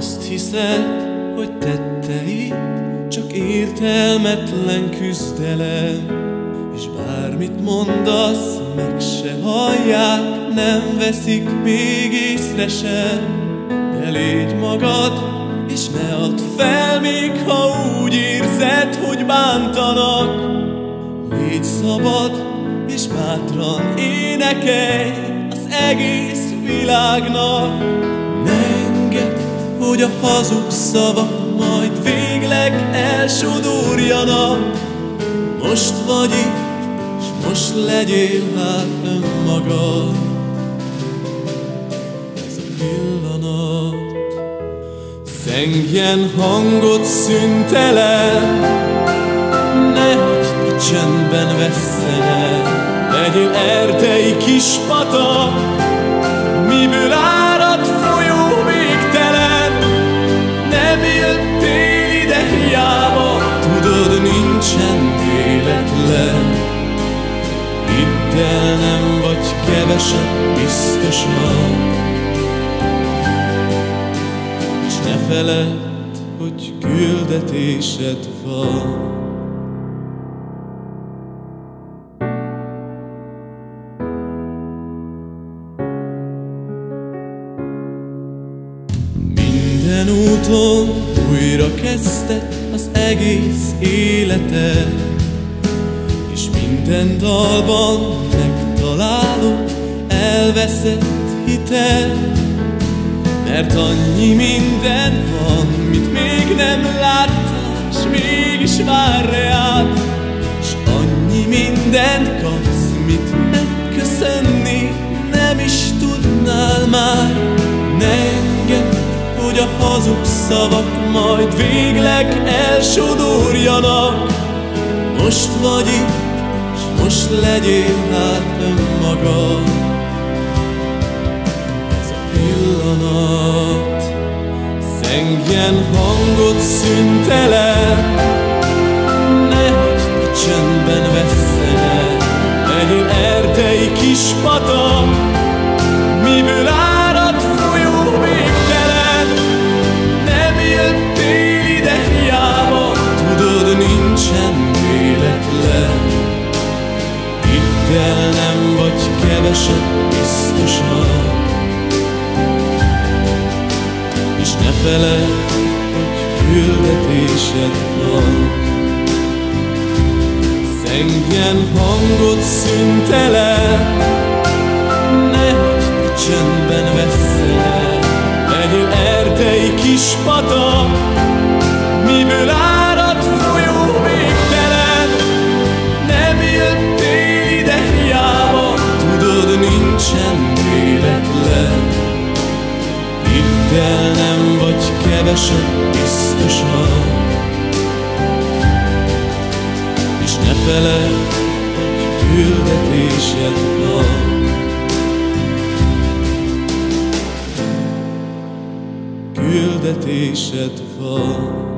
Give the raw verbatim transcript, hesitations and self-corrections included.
Azt hiszed, hogy tetteid csak értelmetlen küzdelem, és bármit mondasz, meg se hallják, nem veszik még észre sem. De légy magad, és ne add fel, még ha úgy érzed, hogy bántanak. Légy szabad, és bátran énekelj az egész világnak. Ne engedd, hogy a hazug szavak majd végleg elsodorjanak. Most vagy itt, s most legyél hát önmagad. Ez a pillanat. Zengjen hangot szüntelen, ne hagyd, hogy csendben vesszenek. Legyél erdei kis patak, miből árad folyó végtelen. Nem jöttél ide hiába, tudod, nincsen véletlen. Hidd el, nem vagy kevesebb biztosan, s ne feledd, hogy küldetésed van. Minden úton újra kezdted az egész életed, és minden dalban megtalálod elveszett hited. Mert annyi minden van, mit még nem láttál, s mégis vár reád. S annyi mindent kapsz, mit megköszönni nem is tudnál már. Ne engedd, hogy a hazug szavak majd végleg elsodorjanak. Most vagy itt, s most legyél hát önmagad. Ez a pillanat. Zengjen hangot szüntelen, ne hagyd, hogy csendben vesszenek. Legyél erdei kis patak, miből árad folyó végtelen. Nem jöttél ide hiába, tudod, nincsen véletlen. Hidd el, nem vagy kevesebb biztosan, és ne feledd, hogy küldetésed van. Zengjen hangot szüntelen, ne hagyd, hogy csendben vesszenek. Legyél erdei kis patak, miből árad folyó végtelen. Nem jöttél ide hiába, tudod, nincsen véletlen. Hidd el, nem vagy kevesebb biztosan, és ne feledd, hogy küldetésed van. Küldetésed van.